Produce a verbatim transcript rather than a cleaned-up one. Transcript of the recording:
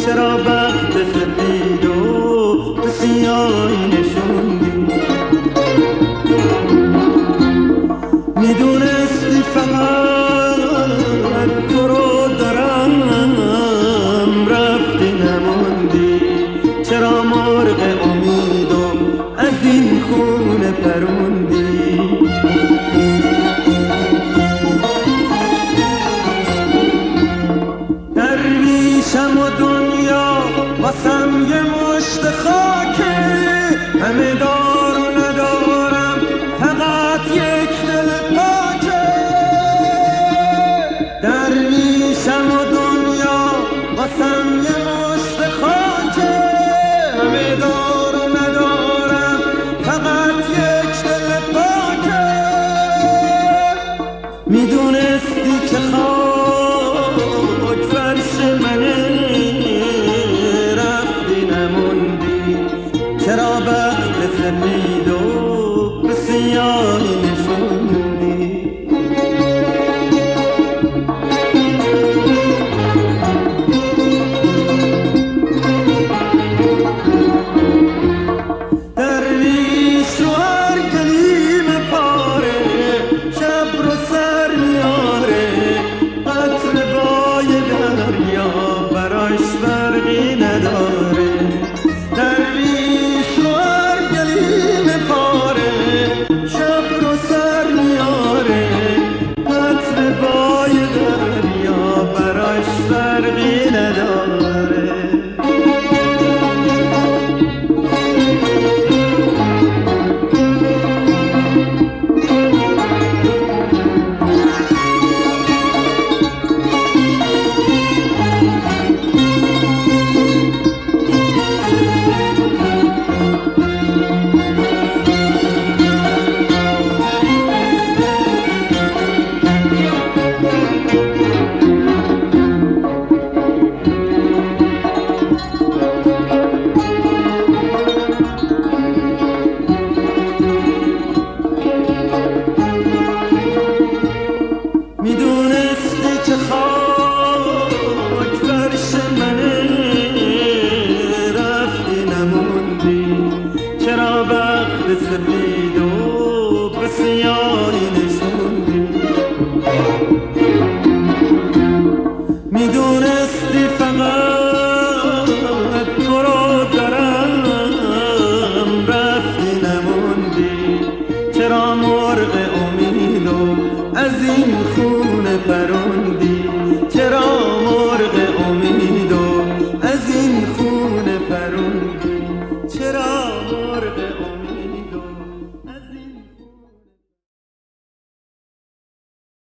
چرا بخت سفید و به سیاهی نشوندی؟ میدونستی فقط تو رو دارم، رفتی نموندی. چرا مرغ امیدو از این خونه پروندی؟ درویشم و دنیا واسم یه مشت خاکه، همه دار و ندارم فقط یک دل پاکه. درویشم و دنیا واسم یه مشت خاکه، همه دار و ندارم فقط یک دل پاکه. میدونستی که خاک فرش منه، رفتی نموندی. چرا بخت سفید و به سیاهی نشوندی؟ درویش رو هر گلیم پاره، شب رو سر میاره. قطر بای دریا براش فرقی نداره. درویش رو هر گلیم پاره، شب رو سر میاره. قطر بای دریا براش فرقی نداره.